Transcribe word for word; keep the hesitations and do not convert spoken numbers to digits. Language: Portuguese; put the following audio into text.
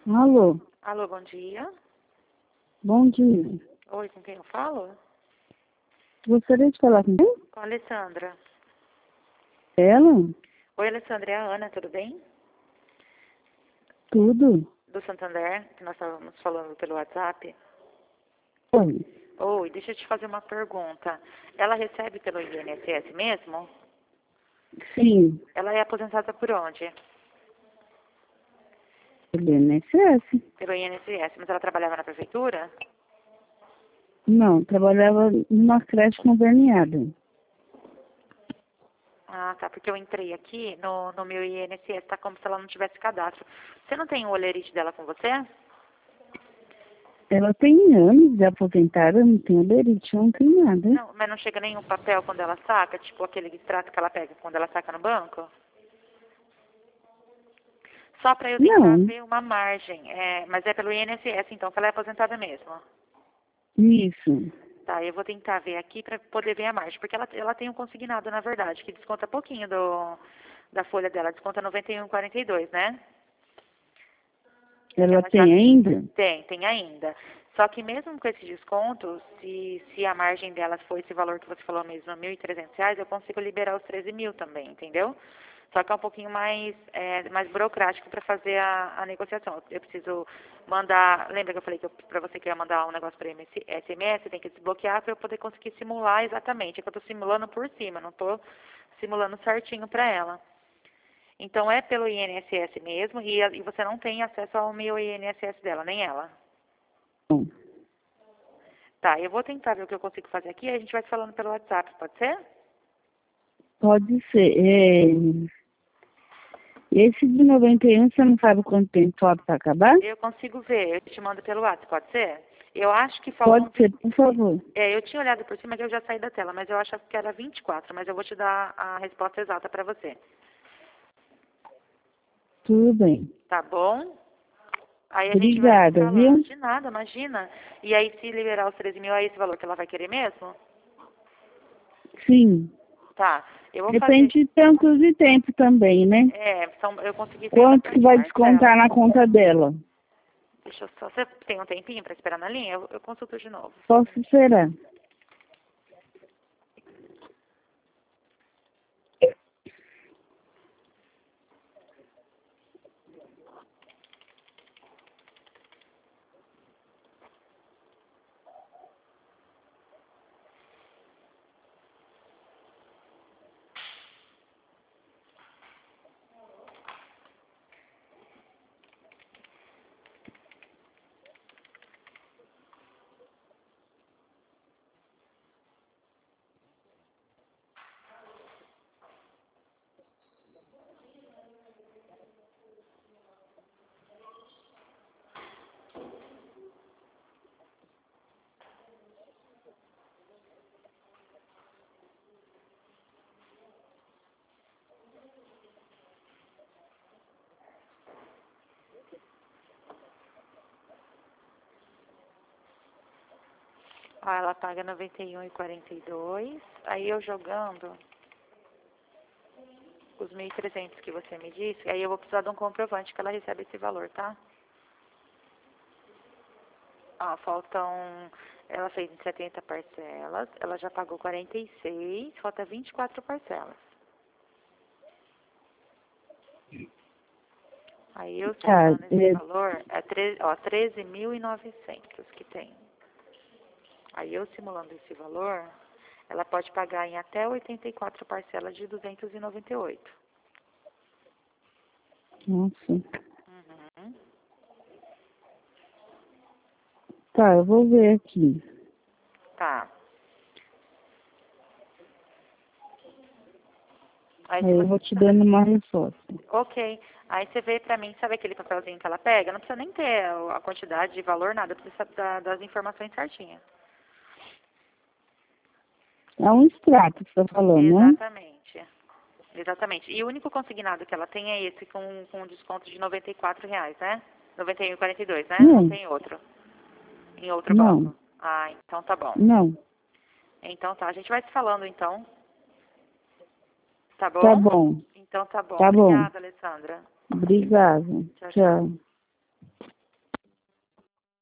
Alô, Alô, bom dia. bom dia. Oi, com quem eu falo? Gostaria de falar com quem? Com a Alessandra. Ela? Oi, Alessandra, é a Ana, tudo bem? Tudo? Do Santander, que nós estávamos falando pelo WhatsApp. Oi. Oi, deixa eu te fazer uma pergunta. Ela recebe pelo I N S S mesmo? Sim, Ela é aposentada por onde? pelo I N S S. Pelo I N S S, mas ela trabalhava na prefeitura? Não, trabalhava numa creche conveniada. Ah, tá, porque eu entrei aqui no, no meu I N S S, tá como se ela não tivesse cadastro. Você não tem o olerite dela com você? Ela tem anos de aposentada, não tem aderite, não tem nada. Não, mas não chega nenhum papel quando ela saca, tipo aquele extrato que ela pega quando ela saca no banco? Só para eu tentar Não, ver uma margem, é, mas é pelo I N S S, então, que ela é aposentada mesmo. isso. Tá, eu vou tentar ver aqui para poder ver a margem, porque ela, ela tem um consignado, na verdade, que desconta pouquinho do, da folha dela, desconta noventa e um e quarenta e dois, né? Ela Ela já tem ainda? tem, tem ainda. Só que mesmo com esse desconto, se, se a margem delas for esse valor que você falou mesmo, mil e trezentos reais, eu consigo liberar os treze mil também, entendeu? Só que é um pouquinho mais, é, mais burocrático para fazer a, a negociação. Eu preciso mandar, lembra que eu falei que para você que ia mandar um negócio para S M S, tem que desbloquear para eu poder conseguir simular exatamente. É que eu estou simulando por cima, não estou simulando certinho para ela. Então é pelo I N S S mesmo e, e você não tem acesso ao meu I N S S dela, nem ela. Não. Tá, eu vou tentar ver o que eu consigo fazer aqui e a gente vai se falando pelo WhatsApp, pode ser? Pode ser. É... Esse de noventa e um, você não sabe quanto tempo falta para acabar? Eu consigo ver, eu te mando pelo WhatsApp, pode ser? Eu acho que Pode faltam... ser, por favor. É, eu tinha olhado por cima, mas eu já saí da tela, mas eu acho que era vinte e quatro, mas eu vou te dar a resposta exata para você. Tudo bem. Tá bom? Aí a gente vai se Obrigada, falando. viu? De nada, imagina. E aí se liberar os treze mil, é esse valor que ela vai querer mesmo? Sim. Tá, eu vou fazer... Depende de tempos e tempo também, né? É, são, eu consegui ver Quanto que bastante vai parcela. descontar na conta dela? Deixa eu só... Você tem um tempinho para esperar na linha? Eu, eu consulto de novo. Só um Posso minutinho. esperar. Ah, ela paga noventa e um e quarenta e dois. Aí eu jogando os mil e trezentos que você me disse, aí eu vou precisar de um comprovante que ela recebe esse valor, tá? Ah, faltam... Ela fez em setenta parcelas, ela já pagou quarenta e seis, falta vinte e quatro parcelas. Aí eu Tá, simulando esse é, valor, é tre- ó, treze mil e novecentos que tem. Aí eu simulando esse valor, ela pode pagar em até oitenta e quatro parcelas de duzentos e noventa e oito. nossa. Uhum. Tá, eu vou ver aqui. Tá. Aí Aí se eu você... vou te dando uma resposta. Ok. Aí você vê pra mim, sabe aquele papelzinho que ela pega? Não precisa nem ter a quantidade de valor, nada. Precisa da- das informações certinhas. É um extrato que você tá falando, né? Exatamente. Exatamente. E o único consignado que ela tem é esse com, com um desconto de noventa e quatro reais, né? noventa e um e quarenta e dois, né? Não Não, tem outro. Em outro não, banco. Ah, então tá bom. não. Então tá. A gente vai se falando então. Tá Tá bom? bom, Então tá bom. tá bom. Obrigada, Alessandra. Obrigada. Tchau, tchau. Tchau.